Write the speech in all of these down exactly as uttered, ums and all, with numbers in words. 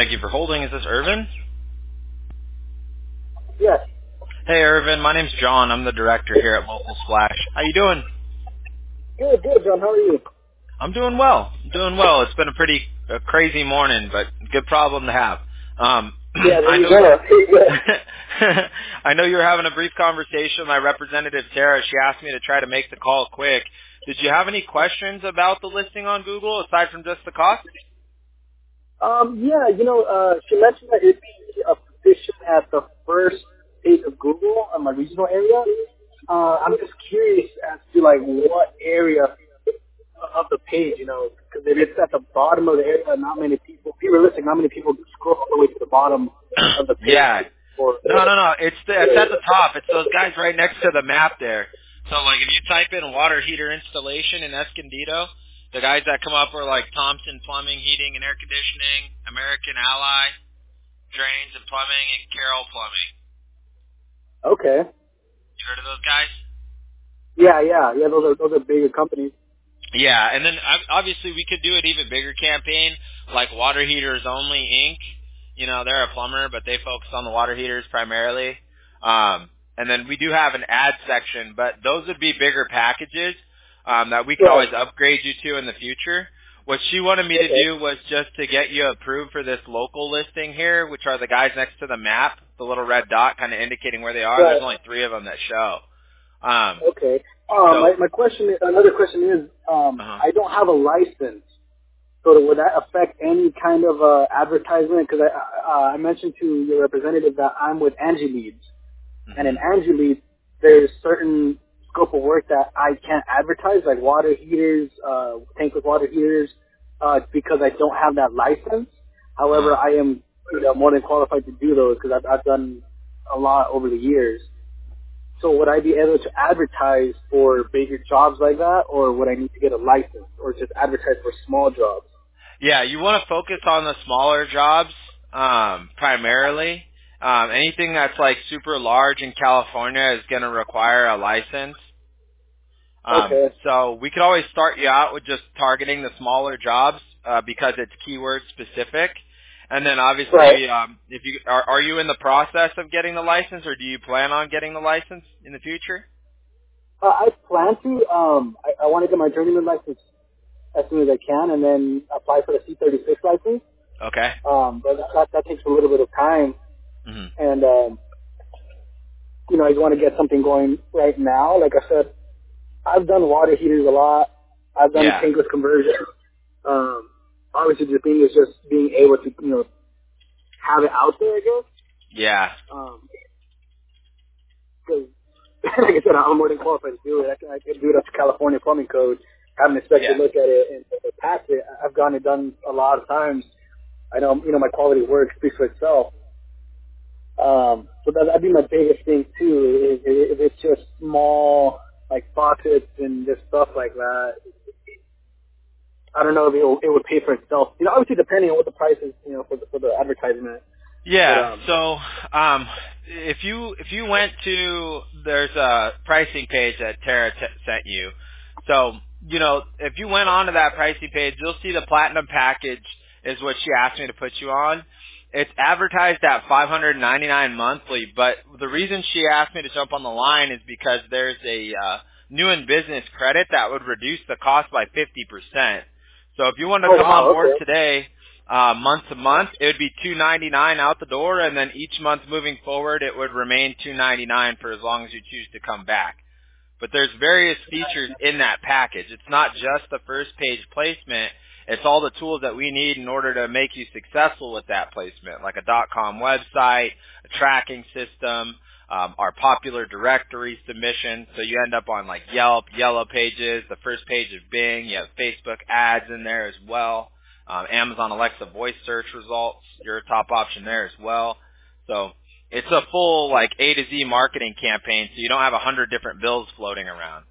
Thank you for holding. Is this Irvin? Yes. Hey, Irvin. My name's John. I'm the director here at Local Splash. How you doing? Good, good, John. How are you? I'm doing well. I'm doing well. It's been a pretty uh, crazy morning, but good problem to have. Um, Yeah, there I you know. go. I know you were having a brief conversation with my representative, Sarah. She asked me to try to make the call quick. Did you have any questions about the listing on Google aside from just the cost? um, yeah, you know, uh, she mentioned that it'd be a position at the first page of Google on my regional area. Uh, I'm just curious as to, like, what area of the page, you know, because if it's at the bottom of the area, not many people, be realistic, not many people scroll all the way to the bottom of the page. Yeah. Or, No, no, no. It's the, it's at the top. It's those guys right next to the map there. So, like, if you type in water heater installation in Escondido, the guys that come up are like Thompson Plumbing, Heating, and Air Conditioning, American Ally, Drains and Plumbing, and Carroll Plumbing. okay. You heard of those guys? Yeah, yeah, yeah, those are, those are bigger companies. Yeah, and then ob- obviously we could do an even bigger campaign, like Water Heaters Only Incorporated. You know, they're a plumber, but they focus on the water heaters primarily. Um, and then we do have an ad section, but those would be bigger packages um, that we could Right. always upgrade you to in the future. What she wanted me to Okay. do was just to get you approved for this local listing here, which are the guys next to the map, the little red dot kind of indicating where they are. Right. There's only three of them that show. Um, Okay. Um, so, my, my question, is, another question is, um, uh-huh. I don't have a license, so would that affect any kind of uh, advertisement? Because I, uh, I mentioned to your representative that I'm with Angie Leads, and in hmm Angie Leads, there's certain scope of work that I can't advertise, like water heaters, uh, tankless water heaters, uh, because I don't have that license. However, uh-huh. I am, you know, more than qualified to do those because I've, I've done a lot over the years. So would I be able to advertise for bigger jobs like that, or would I need to get a license, or just advertise for small jobs? Yeah, you want to focus on the smaller jobs um, primarily. Um, anything that's like super large in California is going to require a license. Um, Okay. so we could always start you out with just targeting the smaller jobs uh, because it's keyword specific. And then Right. obviously, um, if you are, are you in the process of getting the license, or do you plan on getting the license in the future? Uh, I plan to. Um, I, I want to get my journeyman license as soon as I can, and then apply for the C thirty-six license. Okay. Um, but that, that takes a little bit of time, hmm and um, you know, I just want to get something going right now. Like I said, I've done water heaters a lot. I've done Yeah. tankless conversion. Um, obviously, the thing is just being able to, you know, have it out there, I guess. Yeah. Um, Because, like I said, I'm more than qualified to do it. I can, I can do it up to California plumbing code, have an inspector Yeah. look at it, and pass it. I've gotten it done a lot of times. I know, you know, my quality of work speaks for itself. Um, so that, that'd be my biggest thing, too, is if it's just small, like faucets and just stuff like that. I don't know if it, will, it would pay for itself. You know, obviously depending on what the price is, you know, for the, for the advertisement. But, Yeah. um, So, um, if you if you went to there's a pricing page that Tara t- sent you. So, you know, if you went onto that pricing page, you'll see the platinum package is what she asked me to put you on. It's advertised at five hundred ninety-nine monthly, but the reason she asked me to jump on the line is because there's a uh, new in business credit that would reduce the cost by fifty percent. So if you want to oh, come on wow, board okay. today, uh, month to month, it would be two ninety-nine out the door, and then each month moving forward, it would remain two ninety-nine for as long as you choose to come back. But there's various features in that package. It's not just the first page placement. It's all the tools that we need in order to make you successful with that placement, like a .com website, a tracking system, um, our popular directory submission. So you end up on like Yelp, Yellow Pages, the first page of Bing. You have Facebook ads in there as well. Um, Amazon Alexa voice search results. You're a top option there as well. So it's a full like A to Z marketing campaign, so you don't have a hundred different bills floating around.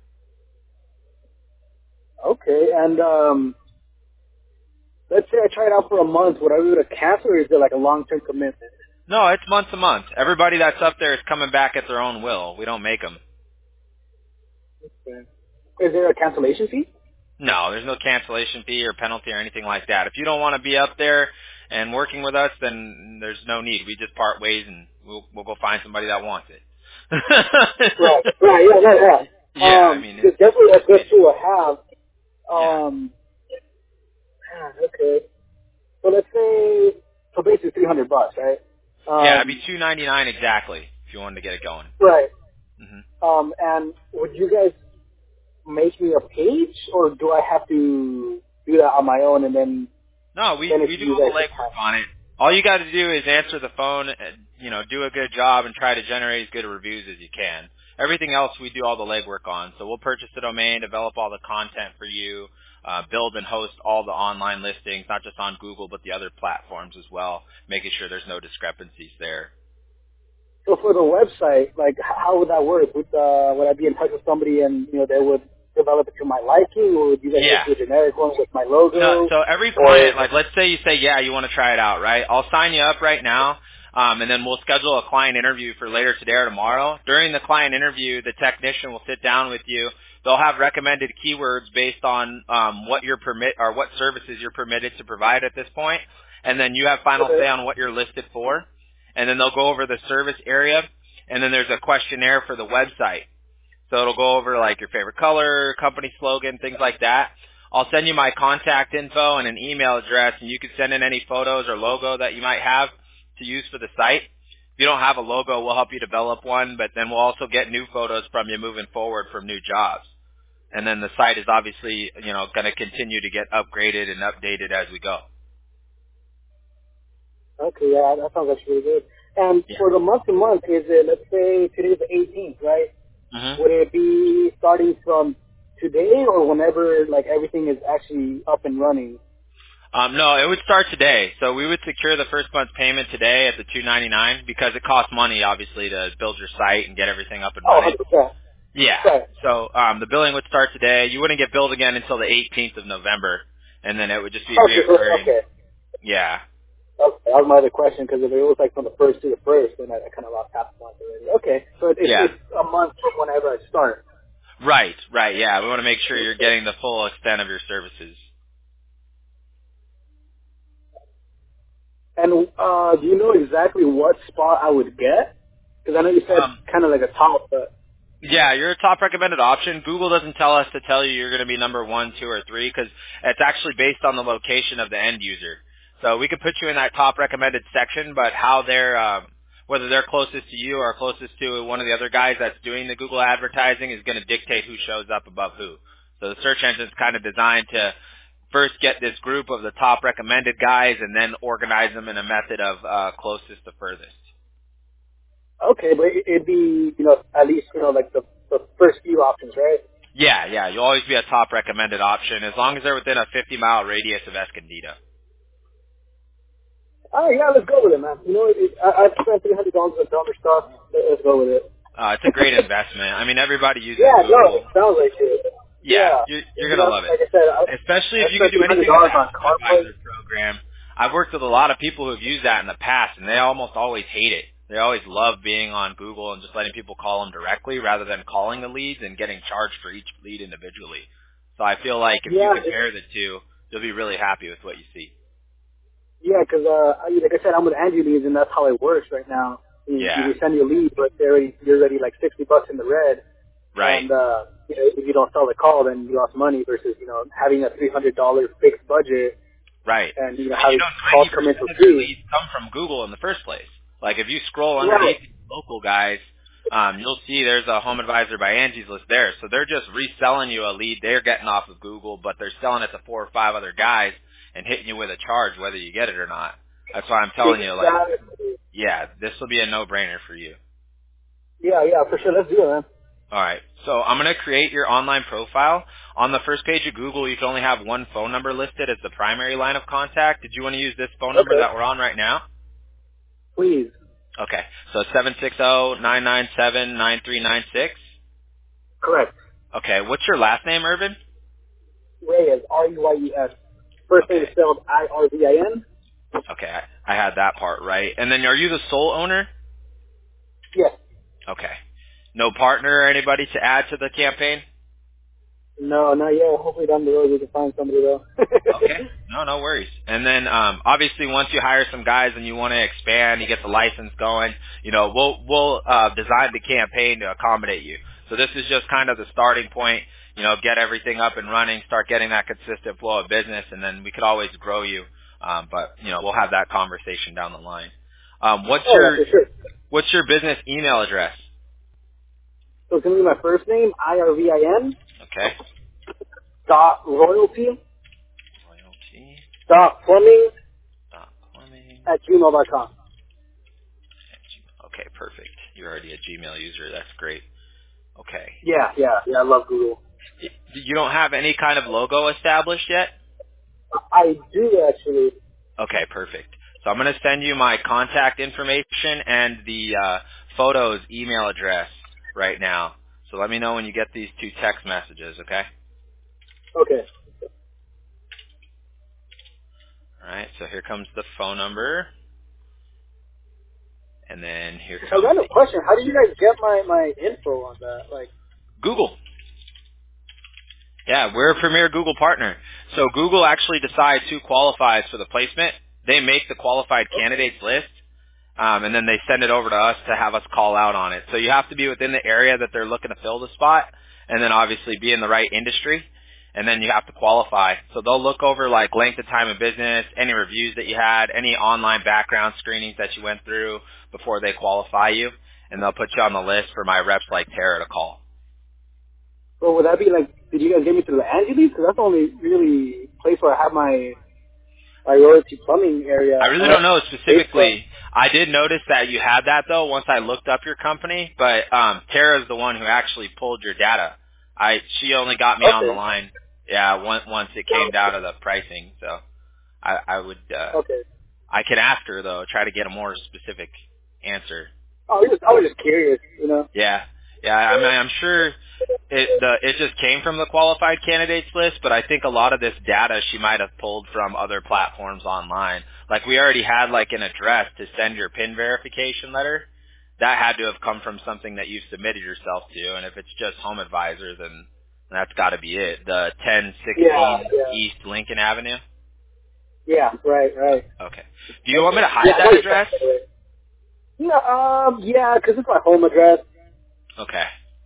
Okay, and, um, let's say I try it out for a month. Would I be able to cancel, or is it like a long-term commitment? No, it's month to month. Everybody that's up there is coming back at their own will. We don't make them. Okay. Is there a cancellation fee? No, there's no cancellation fee or penalty or anything like that. If you don't want to be up there and working with us, then there's no need. We just part ways, and we'll we'll go find somebody that wants it. right, right, yeah, yeah, yeah. Yeah, Um, I mean, it's it's, definitely it's a good amazing. tool to have. Yeah. Um, man, okay. So let's say, so basically three hundred bucks, right? Yeah, it'd be Um, two ninety nine exactly if you wanted to get it going. right. hmm Um, and would you guys make me a page, or do I have to do that on my own and then No, we send it we to do you all the guys to legwork on it. All you got to do is answer the phone, and, you know, do a good job, and try to generate as good reviews as you can. Everything else we do all the legwork on. So we'll purchase the domain, develop all the content for you, uh, build and host all the online listings, not just on Google but the other platforms as well, making sure there's no discrepancies there. So for the website, like, h- how would that work? Would uh, would I be in touch with somebody and you know they would develop it to my liking, or would you guys Yeah. just do a generic one with my No, logo? so every Or client, like let's say you say, yeah, you want to try it out, right? I'll sign you up right now, um, and then we'll schedule a client interview for later today or tomorrow. During the client interview, the technician will sit down with you. They'll have recommended keywords based on um, what you're permit or what services you're permitted to provide at this point, and then you have final okay, say on what you're listed for. And then they'll go over the service area, and then there's a questionnaire for the website. So it'll go over like your favorite color, company slogan, things like that. I'll send you my contact info and an email address, and you can send in any photos or logo that you might have to use for the site. If you don't have a logo, we'll help you develop one, but then we'll also get new photos from you moving forward from new jobs. And then the site is obviously, you know, going to continue to get upgraded and updated as we go. okay, yeah, that sounds actually really good. And Yeah. for the month to month, is it, let's say today's the eighteenth, right? Mhm. Would it be starting from today or whenever like everything is actually up and running? Um, no, it would start today. So we would secure the first month's payment today at the two ninety-nine because it costs money, obviously, to build your site and get everything up and Oh, running. one hundred percent. Yeah. Right. So um, the billing would start today. You wouldn't get billed again until the eighteenth of November, and then it would just be Okay, so- reoccurring. okay. Yeah. Okay, that was my other question, because if it was like from the first to the first, then I, I kind of lost half the month already. Okay, so it, it's Yeah. it's a month from whenever I start. Right. Right. Yeah. We want to make sure you're getting the full extent of your services. And uh, do you know exactly what spot I would get? Because I know you said Um, kind of like a top, but Yeah, you're a top recommended option. Google doesn't tell us to tell you you're going to be number one, two, or three because it's actually based on the location of the end user. So we could put you in that top recommended section, but how they're, um, whether they're closest to you or closest to one of the other guys that's doing the Google advertising is going to dictate who shows up above who. So the search engine's kind of designed to first get this group of the top recommended guys and then organize them in a method of uh, closest to furthest. okay, but it- it'd be you know at least you know like the the first few options, right? Yeah, yeah, you'll always be a top recommended option as long as they're within a fifty mile radius of Escondido. Oh yeah, let's go with it, man. You know, it, I, I've spent three hundred dollars on dumber stuff. Let- Let's go with it. Uh, it's a great investment. I mean, everybody uses Yeah, no, it Google. sounds like it. Yeah, Yeah, you're, you're you gonna know, love it. like I said, I, Especially I if you could spent do three hundred anything with dollars that on HomeAdvisor CarPlay. program. I've worked with a lot of people who have used that in the past, and they almost always hate it. They always love being on Google and just letting people call them directly rather than calling the leads and getting charged for each lead individually. So I feel like if you Yeah, compare the two, you'll be really happy with what you see. yeah, because uh, I- like I said, I'm with Angie Leads, and that's how it works right now. You, Yeah, you send you a lead, but they're already, you're already like sixty bucks in the red, right, and uh, you know, if you don't sell the call, then you lost money. Versus you know having a three hundred dollar fixed budget, right. and you know And you having know, calls ninety come in percent for of your free. leads come from Google in the first place. Like if you scroll Right. underneath these local guys, um, you'll see there's a Home Advisor by Angie's list there. So they're just reselling you a lead they're getting off of Google, but they're selling it to four or five other guys and hitting you with a charge whether you get it or not. That's why I'm telling you, like, Exactly. yeah, this will be a no-brainer for you. Yeah, yeah, for sure. Let's do it, man. All right. So I'm going to create your online profile. On the first page of Google, you can only have one phone number listed as the primary line of contact. Did you want to use this phone number Okay. that we're on right now? Please. Okay. So seven six zero, nine nine seven, nine three nine six. Correct. Okay. What's your last name, Irvin? Reyes, R E Y E S. First name is Okay. spelled I R V I N. Okay. I I had that part right. And then are you the sole owner? Yes. Okay. No partner or anybody to add to the campaign? No, not yet. Hopefully down the road we can find somebody though. Okay. No, no worries. And then um, obviously once you hire some guys and you want to expand, you get the license going, you know, we'll we'll uh, design the campaign to accommodate you. So this is just kind of the starting point. You know, get everything up and running, start getting that consistent flow of business, and then we could always grow you. Um, but you know, we'll have that conversation down the line. Um, what's Oh, your yeah, for sure. what's your business email address? So it's gonna be my first name, I R V I N Okay. dot royalty Loyalty. dot plumbing Dot plumbing. at gmail dot com. Okay, perfect. You're already a Gmail user. That's great. Okay. Yeah, yeah, yeah. I love Google. You don't have any kind of logo established yet? I do actually. Okay, perfect. So I'm going to send you my contact information and the uh, photos email address right now. So let me know when you get these two text messages, okay? Okay. All right, so here comes the phone number, and then here I comes got a question. How do you guys get my my info on that? Like, Google. Yeah, we're a premier Google partner. So Google actually decides who qualifies for the placement. They make the qualified candidates list, um, and then they send it over to us to have us call out on it. So you have to be within the area that they're looking to fill the spot, and then obviously be in the right industry, and then you have to qualify. So they'll look over like length of time of business, any reviews that you had, any online background screenings that you went through before they qualify you, and they'll put you on the list for my reps like Tara to call. well, would that be like? Did you guys get me through the Angeles? Because that's the only really place where I have my my royalty plumbing area. I really Uh, don't know Facebook. specifically. I did notice that you had that though once I looked up your company, but um Tara's the one who actually pulled your data. I she only got me on the Okay. line. Yeah, once once it came down to the pricing. So I I would uh Okay. I can ask her though, try to get a more specific answer. I was just I was just curious, you know. Yeah. Yeah, I mean I'm sure it the it just came from the qualified candidates list, but I think a lot of this data she might have pulled from other platforms online. Like we already had like an address to send your PIN verification letter. That had to have come from something that you've submitted yourself to, and if it's just Home Advisor, then that's got to be it. The ten Yeah. sixteen Yeah. East Lincoln Avenue. Yeah. Right. Right. Okay. Do you want me to Yeah. hide I that got your address? text, by the way. No. Um. Yeah. Because it's my home address. Okay.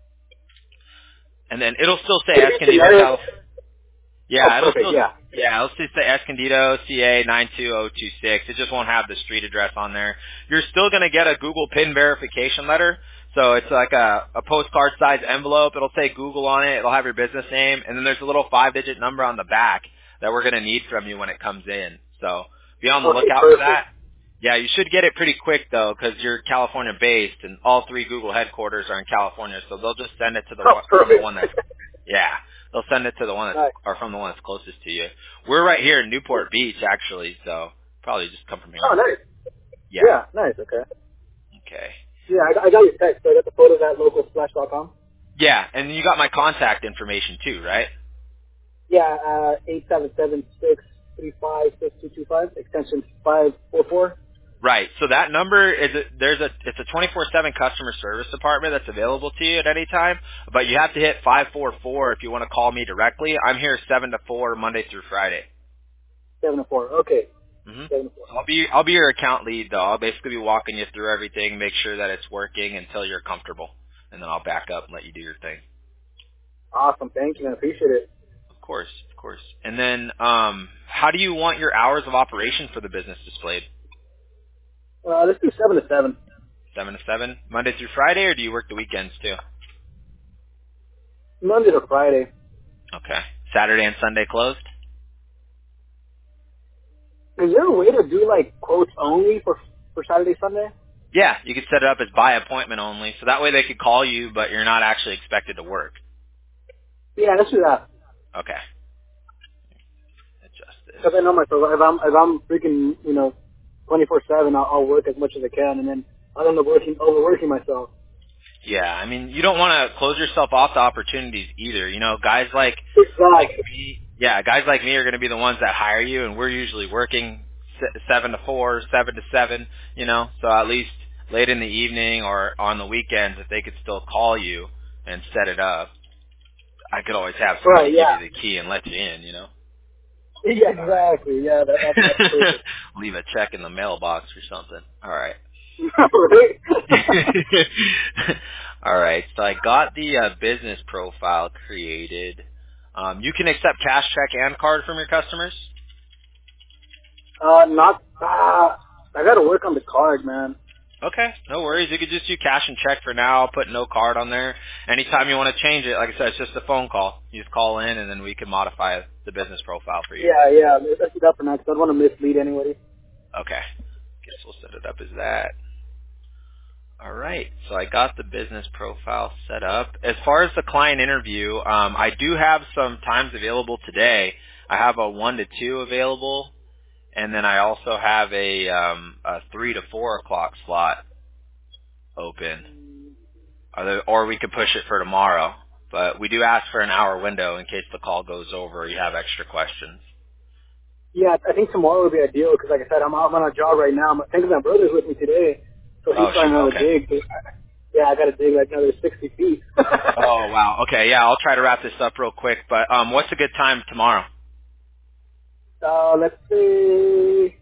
And then it'll still say Could it be Escondido, generic? California. Oh, Yeah, it'll perfect. still Yeah. yeah, it'll still say Escondido, C A nine two zero two six. It just won't have the street address on there. You're still gonna get a Google PIN verification letter. So it's like a, a postcard size envelope. It'll say Google on it. It'll have your business name, and then there's a little five digit number on the back that we're gonna need from you when it comes in. So be on the Okay. lookout for Perfect. that. Yeah, you should get it pretty quick though, because you're California based, and all three Google headquarters are in California. So they'll just send it to the Oh, one from the perfect. one that's yeah. They'll send it to the one that's, Nice. or from the one that's closest to you. We're right here in Newport Beach, actually, so probably just come from here. Oh, nice. Yeah. Yeah. Nice. Okay. Okay. Yeah. I, I got your text. So I got the photos at local splash dot com. Yeah, and you got my contact information too, right? Yeah. Uh. Eight seven seven six three five six two two five extension five four four. Right. So that number is a, there's a it's a twenty-four seven customer service department that's available to you at any time, but you have to hit five four four if you want to call me directly. I'm here seven to four Monday through Friday. Seven to four. Okay. Mhm. Seven to four. I'll be I'll be your account lead though. I'll basically be walking you through everything, make sure that it's working until you're comfortable, and then I'll back up and let you do your thing. Awesome. Thank you. I appreciate it. Of course, of course. And then, um, how do you want your hours of operation for the business displayed? Uh, let's do seven to seven. Seven to seven, Monday through Friday, or do you work the weekends too? Monday to Friday. Okay. Saturday and Sunday closed? Is there a way to do like quotes only for for Saturday, Sunday? Yeah, you could set it up as by appointment only, so that way they could call you, but you're not actually expected to work. Yeah, let's do that. Okay. Adjust this. Because I know myself. If I'm if I'm freaking you know twenty four seven, I'll, I'll work as much as I can, and then I'll end up working overworking myself. Yeah, I mean, you don't want to close yourself off to opportunities either. You know, guys like like Exactly. me, yeah, guys like me are going to be the ones that hire you, and we're usually working se- seven to four, seven to seven. You know, so at least late in the evening or on the weekends, if they could still call you and set it up. I could always have somebody Right, yeah. give you the key and let you in, you know? Yeah, exactly. Yeah, that, that, that's perfect. Leave a check in the mailbox or something. All right. Right? All right. So I got the uh, business profile created. Um, you can accept cash, check, and card from your customers? uh, not, uh, I gotta work on the card, man. Okay, no worries. You could just do cash and check for now. I'll put no card on there. Anytime you want to change it, like I said, it's just a phone call. You just call in, and then we can modify the business profile for you. Yeah, yeah, let's do that for next. I don't want to mislead anybody. Okay. Guess we'll set it up as that. All right. So I got the business profile set up. As far as the client interview, um, I do have some times available today. I have a one to two available, and then I also have a, um, a three to four o'clock slot open. Or, the, or we could push it for tomorrow. But we do ask for an hour window in case the call goes over or you have extra questions. Yeah, I think tomorrow would be ideal because, like I said, I'm out on a job right now. I think my brother's with me today, so he's Oh, trying shoot. another Okay. dig. But I- Yeah, I got to dig like another sixty feet. Oh, wow. Okay, yeah, I'll try to wrap this up real quick. But um, what's a good time tomorrow? uh, let's say,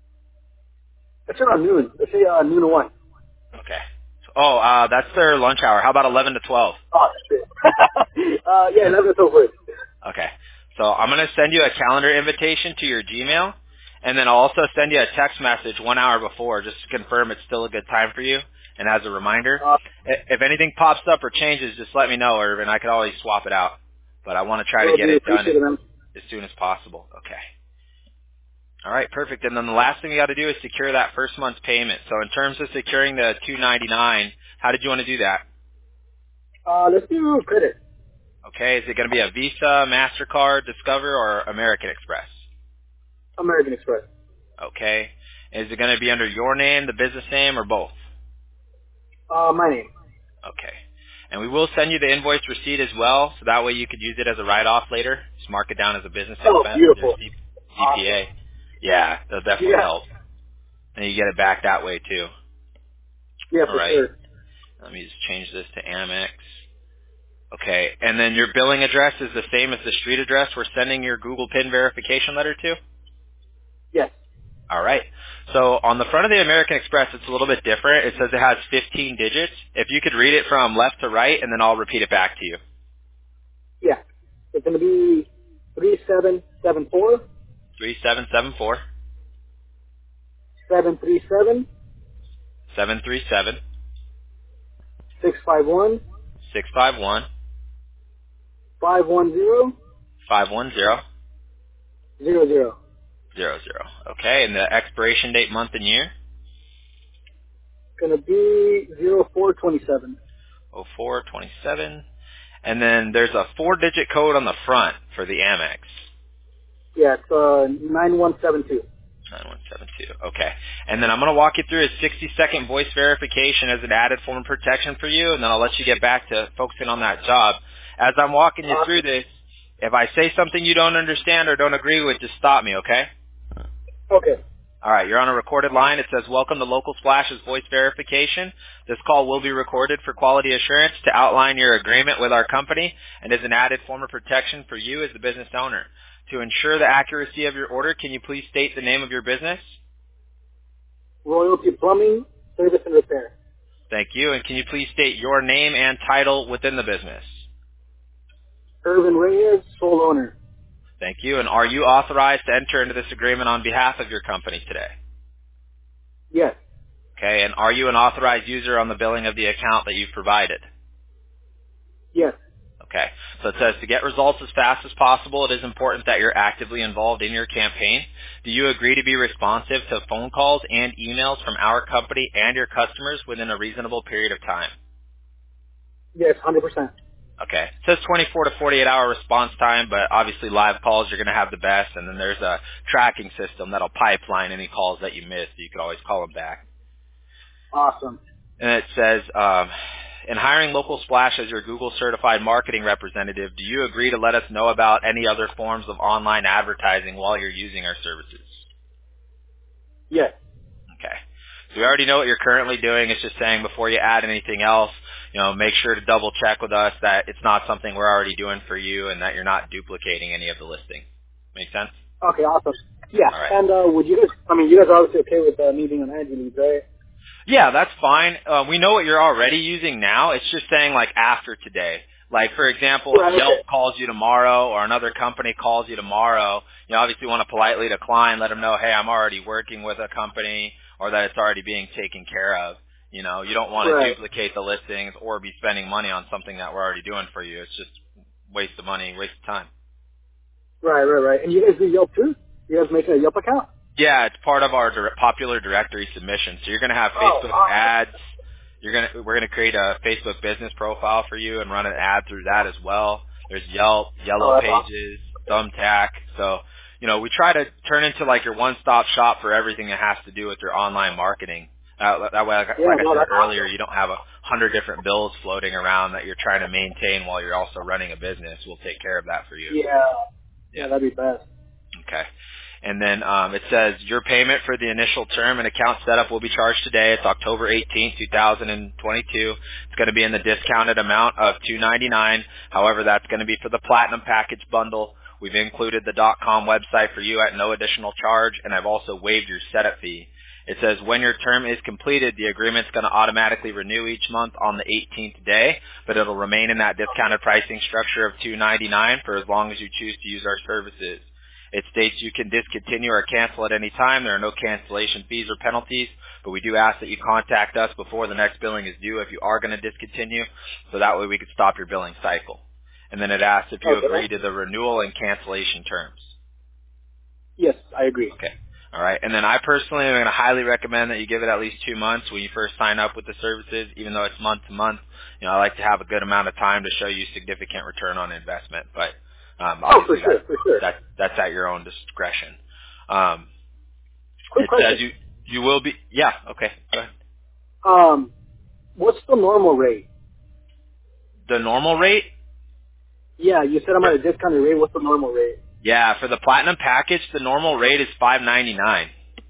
let's say around noon. Let's say uh, noon to one. Okay. Oh, uh, that's their lunch hour. How about eleven to twelve? Oh, shit. uh, yeah, eleven is over. Okay. So I'm going to send you a calendar invitation to your Gmail, and then I'll also send you a text message one hour before just to confirm it's still a good time for you. And as a reminder, Uh, i- if anything pops up or changes, just let me know, Irvin. I could always swap it out. But I want to try to will get do. it done Appreciate in, it, man. as soon as possible. Okay. All right, perfect. And then the last thing you got to do is secure that first month's payment. So in terms of securing the two ninety-nine, how did you want to do that? Uh, let's do credit. Okay, is it going to be a Visa, MasterCard, Discover, or American Express? American Express. Okay. Is it going to be under your name, the business name, or both? Uh, my name. Okay. And we will send you the invoice receipt as well, so that way you could use it as a write-off later. Just mark it down as a business Oh, expense, your beautiful. C- Awesome. CPA. Yeah, that'll definitely Yeah. help. And you get it back that way too. Yeah, All for right. sure. Let me just change this to Amex. Okay. And then your billing address is the same as the street address we're sending your Google PIN verification letter to? Yes. All right. So on the front of the American Express, it's a little bit different. It says it has fifteen digits. If you could read it from left to right, and then I'll repeat it back to you. Yeah. It's going to be three seven seven four Three seven seven four seven three seven seven three seven six five one six five one five one zero five one zero zero zero. zero zero. Okay. And the expiration date, month, and year? Going to be zero four twenty seven. oh four twenty-seven. And then there's a four-digit code on the front for the Amex. Yeah, it's uh nine one seven two. nine one seven two. Okay. And then I'm going to walk you through a sixty-second voice verification as an added form of protection for you, and then I'll let you get back to focusing on that job. As I'm walking you through this, if I say something you don't understand or don't agree with, just stop me, okay? Okay. All right, you're on a recorded line. It says, welcome to Local Splash's voice verification. This call will be recorded for quality assurance to outline your agreement with our company and is an added form of protection for you as the business owner. To ensure the accuracy of your order, can you please state the name of your business? Royalty Plumbing, Service and Repair. Thank you. And can you please state your name and title within the business? Irvin Reyes, sole owner. Thank you. And are you authorized to enter into this agreement on behalf of your company today? Yes. Okay. And are you an authorized user on the billing of the account that you've provided? Yes. Okay. So it says to get results as fast as possible, it is important that you're actively involved in your campaign. Do you agree to be responsive to phone calls and emails from our company and your customers within a reasonable period of time? Yes, one hundred percent. Okay. It says twenty-four to forty-eight hour response time, but obviously live calls you're going to have the best, and then there's a tracking system that'll pipeline any calls that you miss, so you can always call them back. Awesome. And it says, um, in hiring Local Splash as your Google certified marketing representative, do you agree to let us know about any other forms of online advertising while you're using our services? Yes. Okay. So we already know what you're currently doing. It's just saying before you add anything else, you know, make sure to double check with us that it's not something we're already doing for you and that you're not duplicating any of the listings. Make sense? Okay, awesome. Yeah, All right. and uh, would you guys, I mean, you guys are obviously okay with uh, me being on Angie Leads, right? Yeah, that's fine. Uh, we know what you're already using now. It's just saying like after today. Like for example, Right, if Yelp okay. calls you tomorrow or another company calls you tomorrow, you obviously want to politely decline, let them know, hey, I'm already working with a company or that it's already being taken care of. You know, you don't want to Right. duplicate the listings or be spending money on something that we're already doing for you. It's just waste of money, waste of time. Right, right, right. And you guys do Yelp too? You guys making a Yelp account? Yeah, it's part of our dire- popular directory submission. So you're going to have Oh, Facebook awesome. ads. You're going to we're going to create a Facebook business profile for you and run an ad through that as well. There's Yelp, Oh, Yellow that's awesome. Pages, Thumbtack. So, you know, we try to turn into like your one-stop shop for everything that has to do with your online marketing. Uh, that way, like, Yeah, like I no, said that's earlier, awesome. you don't have a hundred different bills floating around that you're trying to maintain while you're also running a business. We'll take care of that for you. Yeah. Yeah. Yeah, that'd be best. Okay. And then um, it says your payment for the initial term and account setup will be charged today. It's October eighteenth, two thousand twenty-two. It's going to be in the discounted amount of two hundred ninety-nine dollars. However, that's going to be for the Platinum Package bundle. We've included the .com website for you at no additional charge, and I've also waived your setup fee. It says when your term is completed, the agreement's going to automatically renew each month on the eighteenth day, but it'll remain in that discounted pricing structure of two hundred ninety-nine dollars for as long as you choose to use our services. It states you can discontinue or cancel at any time. There are no cancellation fees or penalties, but we do ask that you contact us before the next billing is due if you are going to discontinue, so that way we can stop your billing cycle. And then it asks if you Okay. agree to the renewal and cancellation terms. Yes, I agree. Okay. All right. And then I personally am going to highly recommend that you give it at least two months when you first sign up with the services, even though it's month to month. You know, I like to have a good amount of time to show you significant return on investment, but um, Oh, for obviously sure, that, for sure. that that's at your own discretion. Um, Quick it says question. you you will be yeah okay go ahead. Um, what's the normal rate? The normal rate. Yeah, you said I'm at a discounted rate. What's the normal rate? Yeah, for the platinum package, the normal rate is five ninety-nine.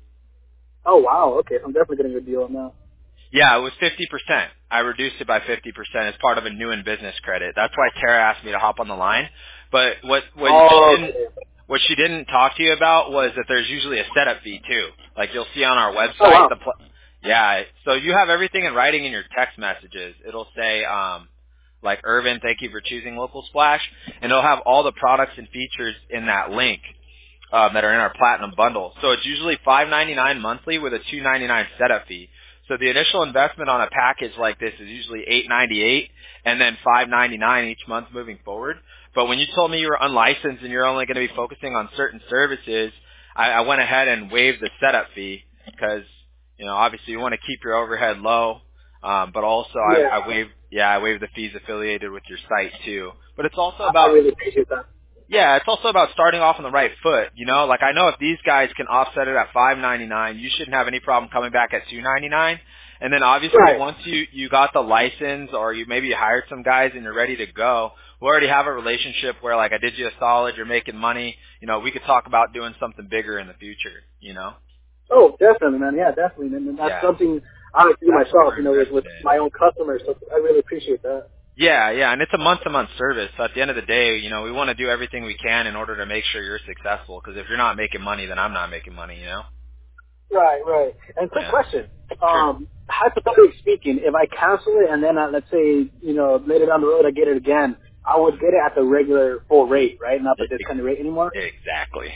Oh, wow. Okay, I'm definitely getting a good deal on that. Yeah, it was fifty percent. I reduced it by fifty percent as part of a new in business credit. That's why Tara asked me to hop on the line. But what what Oh, she didn't okay. what she didn't talk to you about was that there's usually a setup fee too. Like you'll see on our Oh, website wow. the pl- yeah. So you have everything in writing in your text messages. It'll say um like Irvin, thank you for choosing Local Splash, and it'll have all the products and features in that link um, that are in our platinum bundle. So it's usually five ninety-nine monthly with a two ninety-nine setup fee. So the initial investment on a package like this is usually eight ninety-eight and then five ninety-nine each month moving forward. But when you told me you were unlicensed and you're only going to be focusing on certain services, I, I went ahead and waived the setup fee because, you know, obviously you want to keep your overhead low. Um, but also I, Yeah, I waived, yeah, I waived the fees affiliated with your site too. But it's also I, I about really appreciate that. yeah, it's also about starting off on the right foot. You know, like I know if these guys can offset it at five ninety-nine, you shouldn't have any problem coming back at two ninety-nine. And then obviously Right. once you you got the license or you maybe hired some guys and you're ready to go, we already have a relationship where like I did you a solid, you're making money. You know, we could talk about doing something bigger in the future. You know. Oh, definitely, man. Yeah, definitely. And, and that's Yeah, something I like to do that's what myself, we're you know, with, with invested in. my own customers. So I really appreciate that. Yeah, yeah, and it's a month-to-month service. So at the end of the day, you know, we want to do everything we can in order to make sure you're successful. Because if you're not making money, then I'm not making money. You know. Right, right. And quick Yeah. question. Sure. Um, hypothetically speaking, if I cancel it and then, uh, let's say, you know, later down the road I get it again, I would get it at the regular full rate, right? Not the E- discounted rate anymore? Exactly.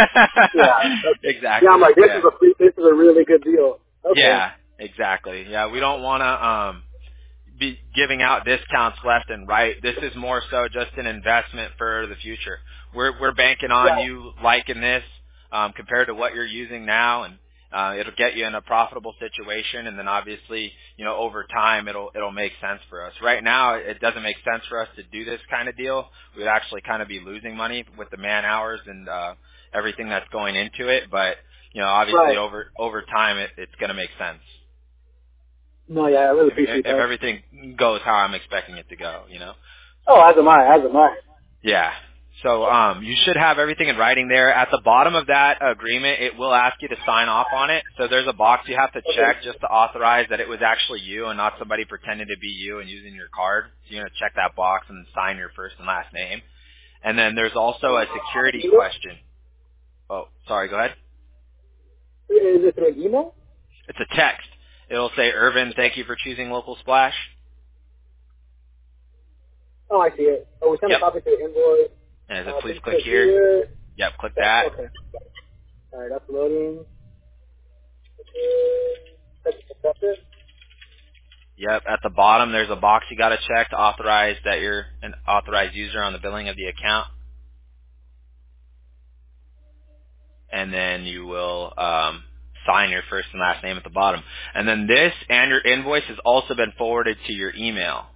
Yeah. Yeah, I'm exactly. like, this Yeah. is a free, this is a really good deal. Okay. Yeah. Exactly. Yeah. We don't want to um be giving out discounts left and right. This is more so just an investment for the future. We're we're banking on Yeah. you liking this um, compared to what you're using now, and uh, it'll get you in a profitable situation. And then obviously, you know, over time, it'll it'll make sense for us. Right now, it doesn't make sense for us to do this kind of deal. We'd actually kind of be losing money with the man hours and uh, everything that's going into it. But you know, obviously, Right. over over time, it, it's going to make sense. No, yeah, I really If, appreciate if that. everything goes how I'm expecting it to go, you know? Oh, as am I, as am I. Yeah. So um, you should have everything in writing there. At the bottom of that agreement, it will ask you to sign off on it. So there's a box you have to check just to authorize that it was actually you and not somebody pretending to be you and using your card. So you're going to check that box and sign your first and last name. And then there's also a security question. Oh, sorry, go ahead. Is it through an email? It's a text. It'll say, Irvin, thank you for choosing Local Splash. Oh, I see it. Oh, we sent Yep. a copy to the invoice. And it Uh, says, please please click click here. here. Yep, click that. Okay. All right, that's loading. Okay. Accept it. Yep, at the bottom there's a box you got to check to authorize that you're an authorized user on the billing of the account. And then you will um, sign your first and last name at the bottom. And then this and your invoice has also been forwarded to your email.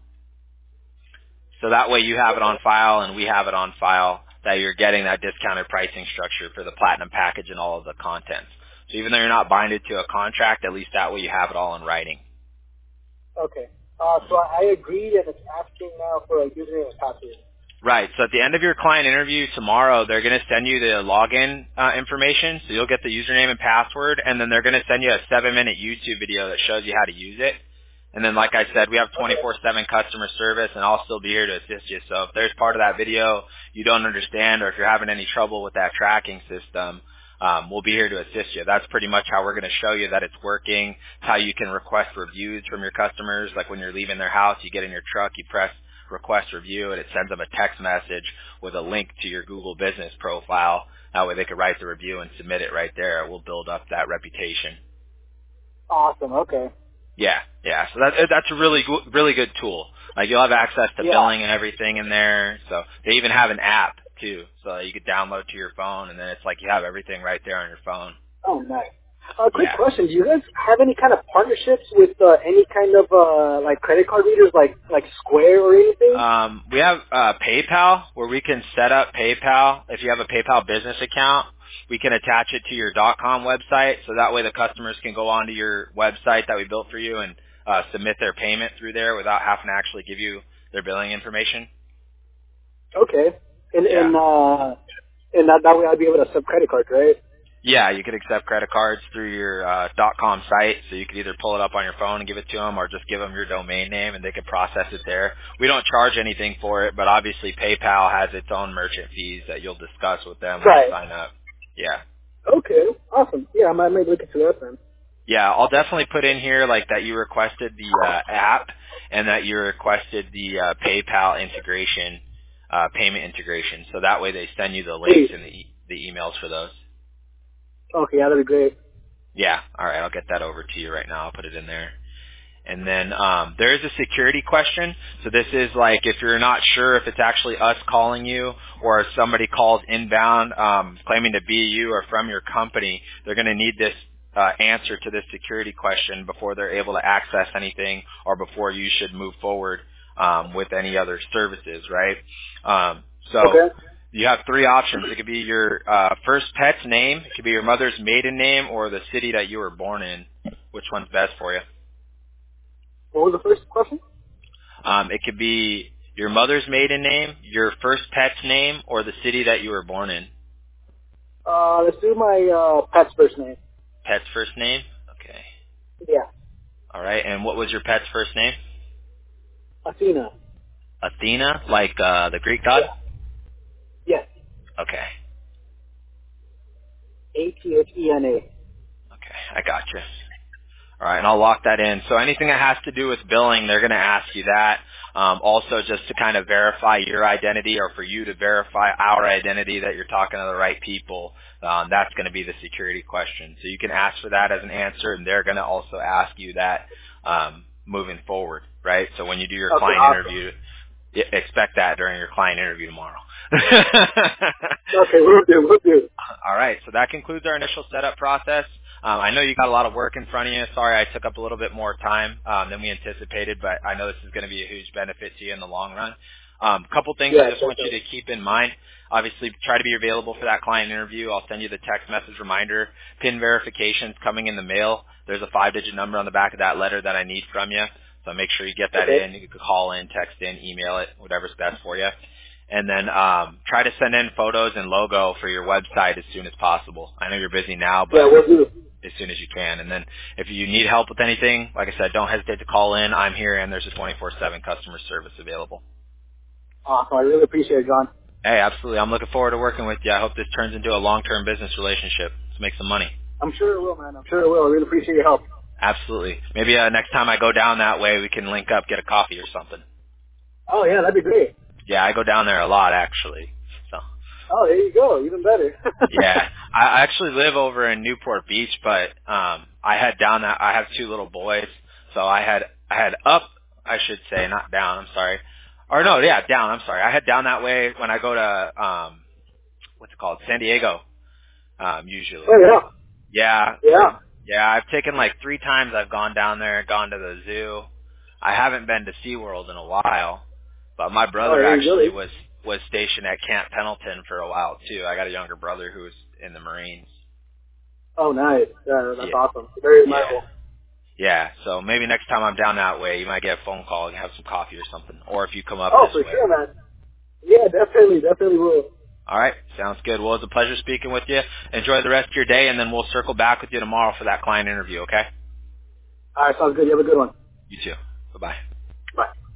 So that way you have it on file and we have it on file that you're getting that discounted pricing structure for the platinum package and all of the contents. So even though you're not binded to a contract, at least that way you have it all in writing. Okay. Uh, so I agreed, and it's asking now for a username and password. Right. So at the end of your client interview tomorrow, they're going to send you the login uh, information. So you'll get the username and password, and then they're going to send you a seven-minute YouTube video that shows you how to use it. And then, like I said, we have twenty-four seven customer service, and I'll still be here to assist you. So if there's part of that video you don't understand, or if you're having any trouble with that tracking system, um, we'll be here to assist you. That's pretty much how we're going to show you that it's working, how you can request reviews from your customers. Like when you're leaving their house, you get in your truck, you press request review, and it sends them a text message with a link to your Google business profile. That way they can write the review and submit it right there. We'll build up that reputation. Awesome. Okay. Yeah, yeah. So that that's a really go- really good tool. Like you'll have access to Yeah. billing and everything in there. So they even have an app too, so that you could download to your phone, and then it's like you have everything right there on your phone. Oh, nice. Uh, quick Yeah. question: do you guys have any kind of partnerships with uh, any kind of uh, like credit card readers, like like Square or anything? Um, we have uh, PayPal where we can set up PayPal. If you have a PayPal business account, we can attach it to your .com website, so that way the customers can go onto your website that we built for you and uh, submit their payment through there without having to actually give you their billing information. Okay. And Yeah. and uh, and that, that way I'd be able to sub credit cards, right? Yeah, you could accept credit cards through your uh, .com site, so you could either pull it up on your phone and give it to them, or just give them your domain name and they can process it there. We don't charge anything for it, but obviously PayPal has its own merchant fees that you'll discuss with them when Right. you sign up. Yeah. Okay. Awesome. Yeah, I might, I might look into that then. Yeah, I'll definitely put in here like that you requested the uh, app and that you requested the uh, PayPal integration, uh, payment integration, so that way they send you the links and the, e- the emails for those. Okay, yeah, that'd be great. Yeah, all right, I'll get that over to you right now. I'll put it in there. And then um, there is a security question. So this is like if you're not sure if it's actually us calling you or if somebody calls inbound um, claiming to be you or from your company, they're going to need this uh, answer to this security question before they're able to access anything or before you should move forward um, with any other services, right? Um, so Okay. you have three options. It could be your uh, first pet's name, it could be your mother's maiden name, or the city that you were born in. Which one's best for you? What was the first question? Um, it could be your mother's maiden name, your first pet's name, or the city that you were born in. Uh, let's do my uh, pet's first name. Pet's first name? Okay. Yeah. All right. And what was your pet's first name? Athena. Athena, like uh, the Greek god? Yes. Okay. A T H E N A. Okay. I gotcha. All right, and I'll lock that in. So anything that has to do with billing, they're going to ask you that. Um, also, just to kind of verify your identity or for you to verify our identity that you're talking to the right people, um, that's going to be the security question. So you can ask for that as an answer, and they're going to also ask you that um, moving forward, right? So when you do your Okay, client awesome. interview, y- expect that during your client interview tomorrow. Okay, we'll do, we'll do. All right, so that concludes our initial setup process. Um, I know you got a lot of work in front of you. Sorry I took up a little bit more time um, than we anticipated, but I know this is going to be a huge benefit to you in the long run. A um, couple things Yeah, I just want you definitely. to keep in mind. Obviously, try to be available for that client interview. I'll send you the text message reminder. PIN verification's coming in the mail. There's a five-digit number on the back of that letter that I need from you, so make sure you get that Okay. in. You can call in, text in, email it, whatever's best for you. And then um, try to send in photos and logo for your website as soon as possible. I know you're busy now, but Yeah, we'll do. as soon as you can. And then if you need help with anything, like I said, don't hesitate to call in. I'm here, and there's a twenty-four seven customer service available. Awesome. I really appreciate it, John. Hey, absolutely. I'm looking forward to working with you. I hope this turns into a long-term business relationship. Let's make some money. I'm sure it will, man. I'm sure it will. I really appreciate your help. Absolutely. Maybe uh, next time I go down that way, we can link up, get a coffee or something. Oh, yeah, that'd be great. Yeah, I go down there a lot, actually. So. Oh, there you go. Even better. Yeah, I actually live over in Newport Beach, but um, I had down that. I have two little boys, so I had I had up. I should say, not down. I'm sorry. Or no, yeah, down. I'm sorry. I head down that way when I go to um, what's it called, San Diego. Um, usually. Oh yeah. Yeah. Yeah. Yeah. I've taken like three times. I've gone down there, gone to the zoo. I haven't been to SeaWorld in a while, but my brother Oh, actually really? was was stationed at Camp Pendleton for a while too. I got a younger brother who was in the Marines. Oh, nice. Yeah, that's Yeah. awesome. Very Yeah. admirable. Yeah, so maybe next time I'm down that way, you might get a phone call and have some coffee or something. Or if you come up Oh, this for way. sure, man. Yeah, definitely, definitely will. All right, sounds good. Well, it's a pleasure speaking with you. Enjoy the rest of your day, and then we'll circle back with you tomorrow for that client interview, okay? All right, sounds good. You have a good one. You too. Bye-bye. Bye.